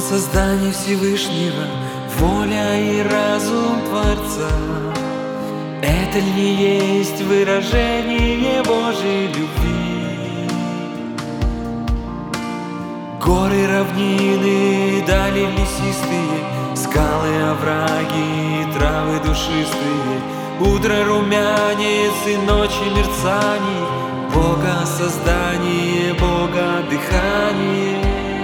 создания Всевышнего, воля и разум Творца. Это ли не есть выражение Божьей любви? Горы, равнины, дали лесистые, скалы, овраги, травы душистые, утро румянец и ночи мерцаний, Бога создание, Бога дыхание.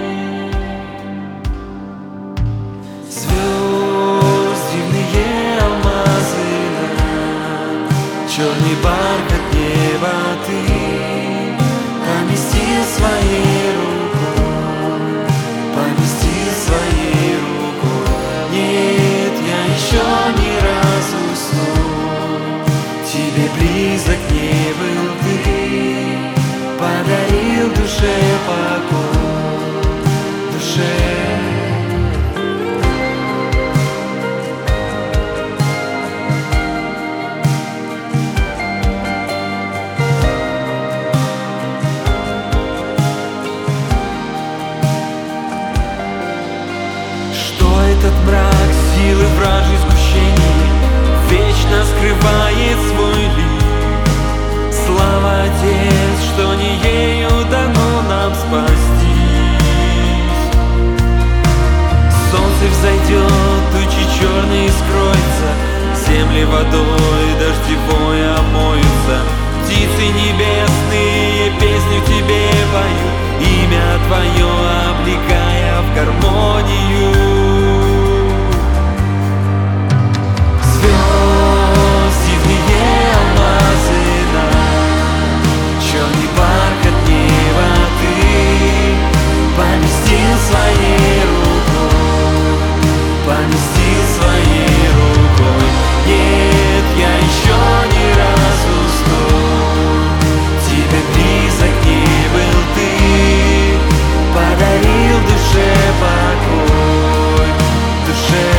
Звезд, дивные алмазы, черный бархат неба ты поместил своей рукой, поместил своей рукой. Нет, я еще ни разу снова тебе близок не был ты, подарил душе покой, душе. Этот мрак силы вражьей сгущения вечно скрывает свой лик. Слава, Отец, что не ею дано нам спастись. Солнце взойдет, тучи черные скроются, земли водой дождевой омоются. Птицы небесные песню тебе поют, имя твое облекая в гармонию. Своей рукой, поместил своей рукой. Нет, я еще ни разу снова тебе близок не был ты, подарил душе покой, душе.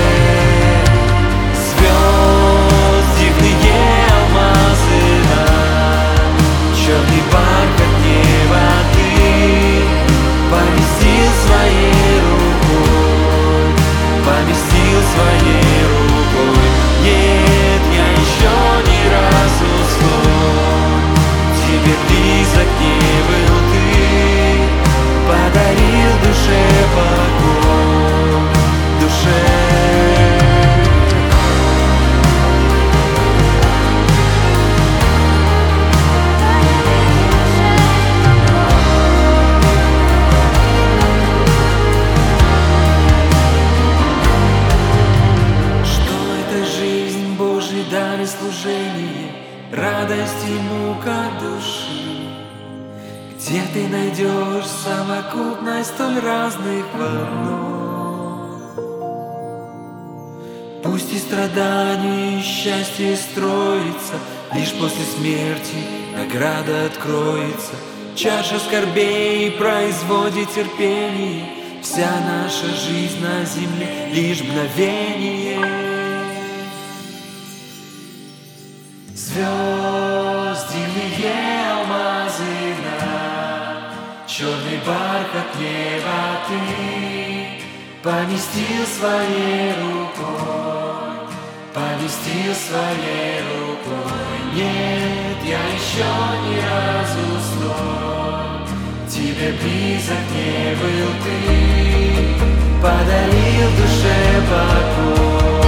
Звезд, дивные алмазы, черный бархат неба ты поместил своей рукой, поместил своей рукой. Нет, я еще ни разу снова тебе близок не был ты, подарил душе покой, душе. Дар и служение, радость и мука души, где ты найдешь совокупность столь разных в одном. Пусть и страдания, и счастье строится, лишь после смерти награда откроется. Чаша скорбей производит терпение, вся наша жизнь на земле лишь мгновение. Звезд, дивные алмазы, черный бархат неба ты поместил своей рукой, поместил своей рукой. Нет, я еще ни разу снова тебе близок не был ты, подарил душе покой.